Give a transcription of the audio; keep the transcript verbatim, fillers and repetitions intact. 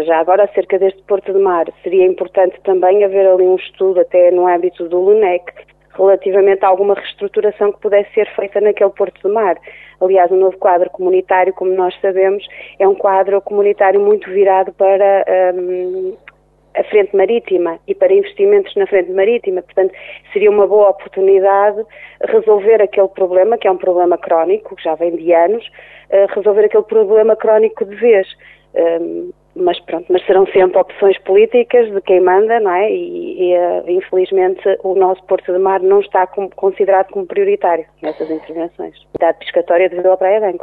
já agora, acerca deste Porto de Mar, seria importante também haver ali um estudo, até no âmbito do LUNEC, relativamente a alguma reestruturação que pudesse ser feita naquele Porto de Mar. Aliás, o novo quadro comunitário, como nós sabemos, é um quadro comunitário muito virado para um, a frente marítima e para investimentos na frente marítima. Portanto, seria uma boa oportunidade resolver aquele problema, que é um problema crónico, que já vem de anos, uh, resolver aquele problema crónico de vez. Um, mas pronto, mas serão sempre opções políticas de quem manda, não é? E, e uh, infelizmente o nosso Porto de Mar não está como, considerado como prioritário nessas intervenções. A atividade pescatória de Vila Praia de Âncora.